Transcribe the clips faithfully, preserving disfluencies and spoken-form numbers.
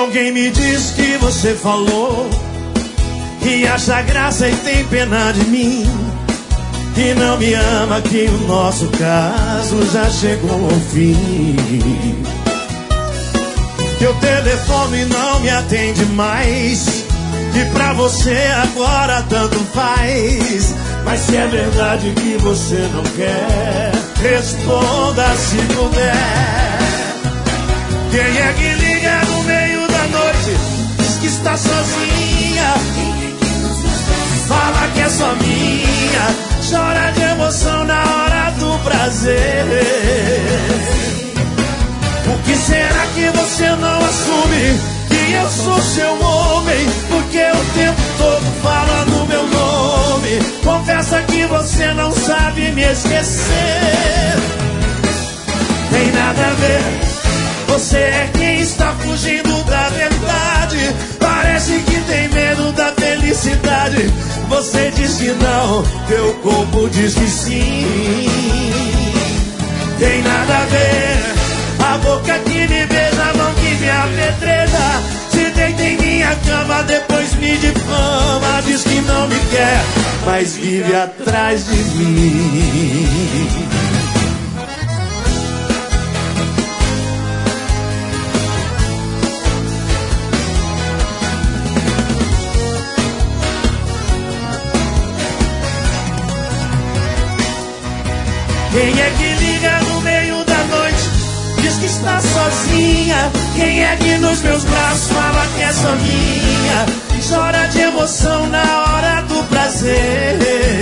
Alguém me diz que você falou que acha graça e tem pena de mim, que não me ama, que o nosso caso já chegou ao fim, que o telefone não me atende mais, que pra você agora tanto faz. Mas se é verdade que você não quer, responda se puder. Quem é que liga no meio da noite, diz que está sozinha, fala que é só minha, chora de emoção na hora do prazer. Por que será que você não assume que eu sou seu homem? Porque o tempo todo fala no meu nome. Confessa que você não sabe me esquecer. Tem nada a ver, você é quem está fugindo da verdade. Parece que tem medo da felicidade. Você diz que não, teu corpo diz que sim. Tem nada a ver, a boca que me beija, a mão que me apedreja, se deita em minha cama, depois me difama. Diz que não me quer, mas vive atrás de mim. Quem é que liga no meio da noite, diz que está sozinha? Quem é que nos meus braços fala que é só minha, chora de emoção na hora do prazer?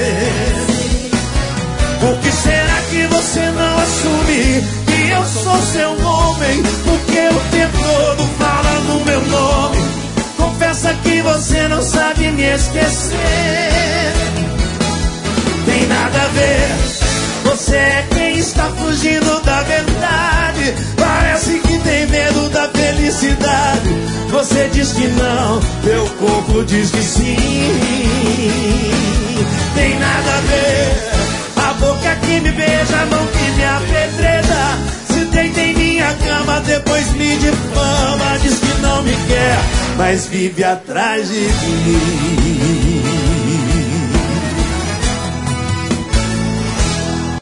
Por que será que você não assume que eu sou seu homem? Porque o tempo todo fala no meu nome. Confessa que você não sabe me esquecer. Tem nada a ver, você é quem está fugindo da verdade. Parece que tem medo da felicidade. Você diz que não, teu corpo diz que sim. Tem nada a ver, a boca que me beija, a mão que me apedreja, se deita em minha cama, depois me difama. Diz que não me quer, mas vive atrás de mim.